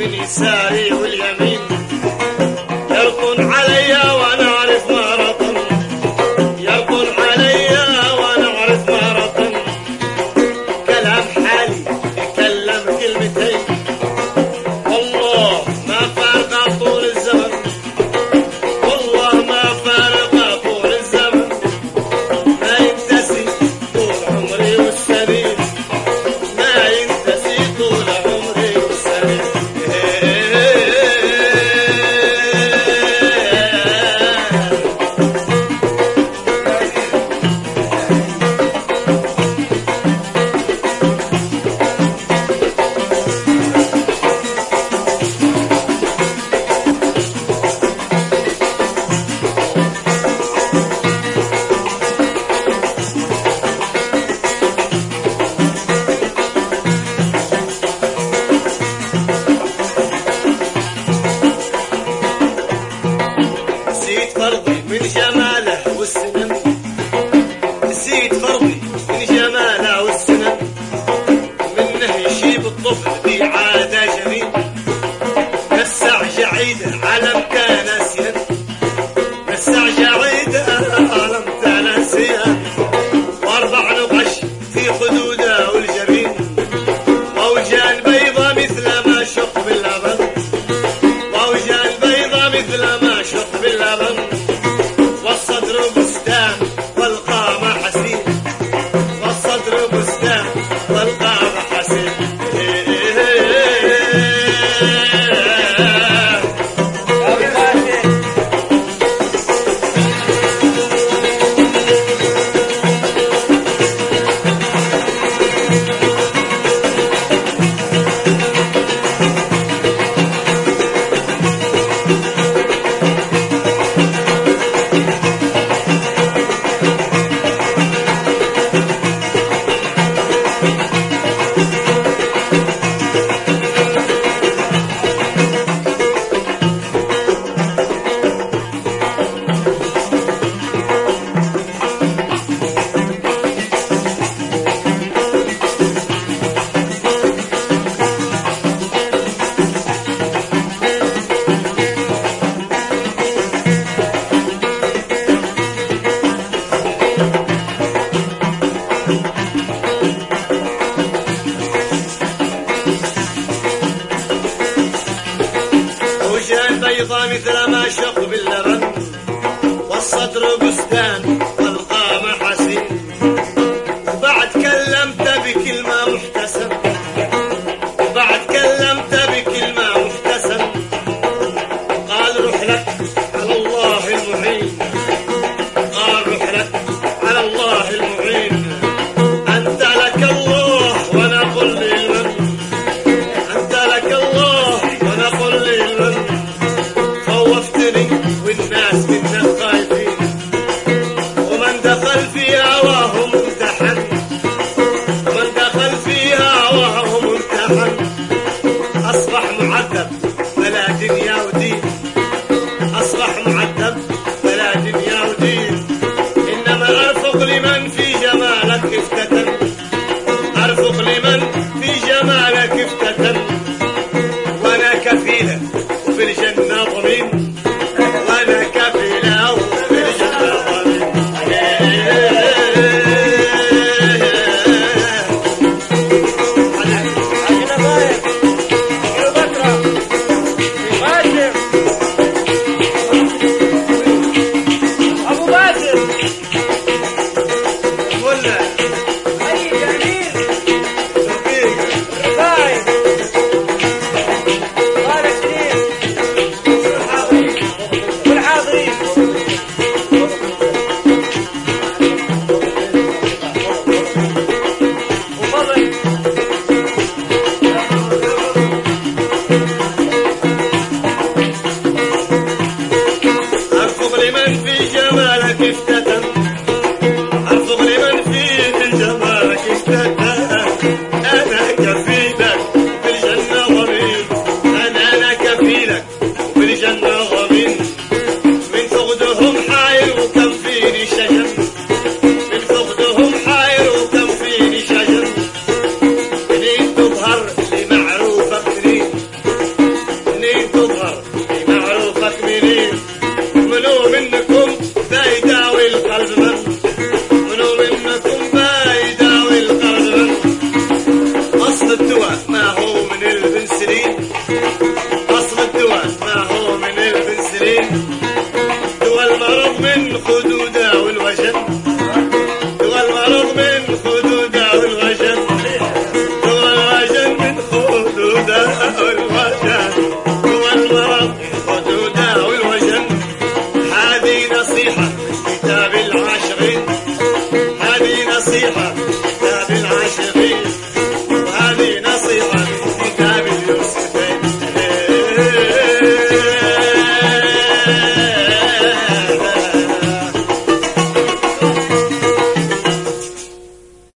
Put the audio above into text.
من يساري واليمين يرقون عليا وانا اعرف ما رطن، يرقون عليا وانا اعرف ما رطن. كلام حالي يتكلم كلمتين والله ما فارقه طول الزمن، والله ما فارقه طول الزمن. ما ينتسي طول عمري والسنين، ما ينتسي طول عمري والسنين. نسيت فرضي من جماله والسنن، نسيت فرضي من جماله والسنن. منه يشيب الطفل بعادة جميل، نسع جعيده علم تناسيا، نسع جعيده علم تناسيا. واربع نقش في خدوده والجبين، موجان بيضة مثل ما شق باللبن، موجان بيضة مثل ما شق باللبن. والصدر بستان والقامة حسين، والصدر بستان والقامة حسين. موجان بيضة مثل ما شق باللبن، والصدر بستان والقامة حسين. وبعد كلمت بكلمة محتسم، وبعد كلمت بكلمة محتسم. قال روح لك على الله المعين، قال روح لك على الله المعين. أنت لك الله وانا قل لمن، أنت لك الله وانا قل لمن. خوفتني والناس منك خايفين، ومن دخل في هواه ممتحن، ومن دخل في هواه ممتحن. أصبح معذب بلا دنيا ودين، أصبح معذب بلا دنيا ودين. إنما أرفق لمن في جمالك افتتن، أرفق لمن في جمالك افتتن. وأنا كفيلة وفي الجنة ضمين، وأنا كفيلة وفي الجنة ضمين. ولا أرفق لمن في جمالك افتتن، أرفق لمن في نبي نصيحة